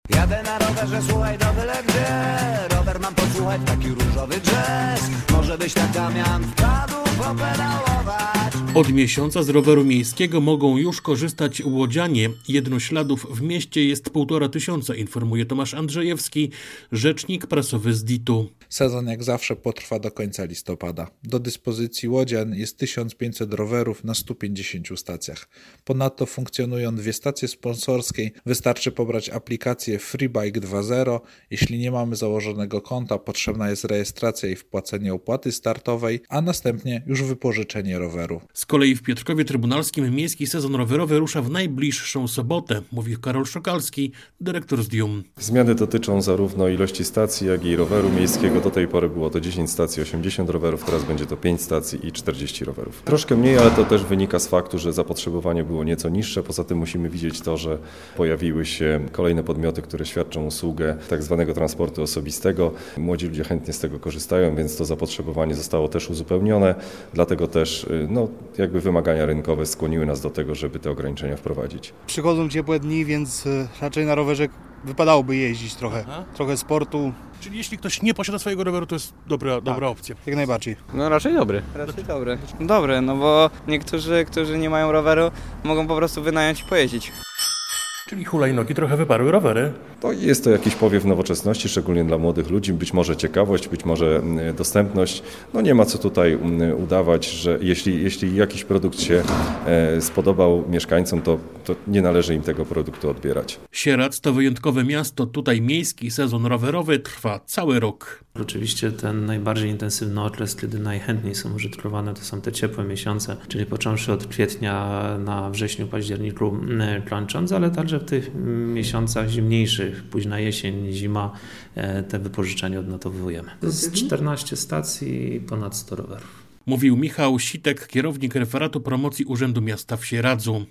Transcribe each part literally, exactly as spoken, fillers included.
Jadę na rowerze, słuchaj, to byle gdzie. Rower mam posłuchać, taki różowy jazz. Może byś tak Damian wpadł popedałować. Od miesiąca z roweru miejskiego mogą już korzystać łodzianie. Jednośladów w mieście jest półtora tysiąca, informuje Tomasz Andrzejewski, rzecznik prasowy z D I T-u. Sezon jak zawsze potrwa do końca listopada. Do dyspozycji łodzian jest tysiąc pięćset rowerów na stu pięćdziesięciu stacjach. Ponadto funkcjonują dwie stacje sponsorskie. Wystarczy pobrać aplikację FreeBike dwa zero. Jeśli nie mamy założonego konta, potrzebna jest rejestracja i wpłacenie opłaty startowej, a następnie już wypożyczenie roweru. Z kolei w Piotrkowie Trybunalskim miejski sezon rowerowy rusza w najbliższą sobotę, mówi Karol Szokalski, dyrektor z D I U M. Zmiany dotyczą zarówno ilości stacji, jak i roweru miejskiego. Do tej pory było to dziesięć stacji, osiemdziesiąt rowerów, teraz będzie to pięć stacji i czterdzieści rowerów. Troszkę mniej, ale to też wynika z faktu, że zapotrzebowanie było nieco niższe. Poza tym musimy widzieć to, że pojawiły się kolejne podmioty, które świadczą usługę tak zwanego transportu osobistego. Młodzi ludzie chętnie z tego korzystają, więc to zapotrzebowanie zostało też uzupełnione. Dlatego też no, jakby wymagania rynkowe skłoniły nas do tego, żeby te ograniczenia wprowadzić. Przychodzą ciepłe dni, więc raczej na rowerze wypadałoby jeździć trochę. Aha. Trochę sportu. Czyli jeśli ktoś nie posiada swojego roweru, to jest dobra, tak, dobra opcja. Jak najbardziej. No raczej dobry. Raczej dobry. Dobry, no bo niektórzy, którzy nie mają roweru, mogą po prostu wynająć i pojeździć. Czyli hulajnogi trochę wyparły rowery. To jest to jakiś powiew nowoczesności, szczególnie dla młodych ludzi, być może ciekawość, być może dostępność. No nie ma co tutaj udawać, że jeśli, jeśli jakiś produkt się spodobał mieszkańcom, to, to nie należy im tego produktu odbierać. Sieradz to wyjątkowe miasto, tutaj miejski sezon rowerowy trwa cały rok. Oczywiście ten najbardziej intensywny okres, kiedy najchętniej są użytkowane, to są te ciepłe miesiące, czyli począwszy od kwietnia na wrześniu, październiku kończąc, ale także w tych miesiącach zimniejszych, późna jesień, zima, te wypożyczenia odnotowujemy. To jest czternaście stacji i ponad sto rowerów. Mówił Michał Sitek, kierownik referatu promocji Urzędu Miasta w Sieradzu.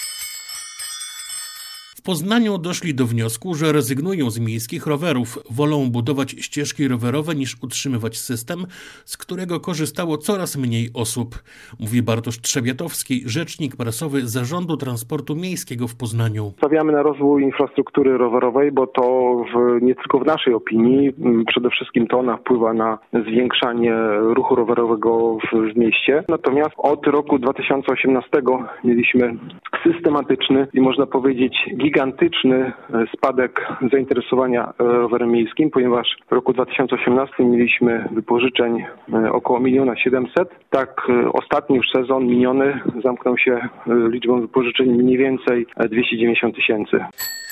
W Poznaniu doszli do wniosku, że rezygnują z miejskich rowerów. Wolą budować ścieżki rowerowe niż utrzymywać system, z którego korzystało coraz mniej osób. Mówi Bartosz Trzebiatowski, rzecznik prasowy Zarządu Transportu Miejskiego w Poznaniu. Stawiamy na rozwój infrastruktury rowerowej, bo to w, nie tylko w naszej opinii, przede wszystkim to ona wpływa na zwiększanie ruchu rowerowego w, w mieście. Natomiast od roku dwa tysiące osiemnastego mieliśmy systematyczny i można powiedzieć gigantyczny spadek zainteresowania rowerem miejskim, ponieważ w roku dwa tysiące osiemnastym mieliśmy wypożyczeń około miliona siedemset. Tak ostatni już sezon miniony zamknął się liczbą wypożyczeń mniej więcej dwieście dziewięćdziesiąt tysięcy.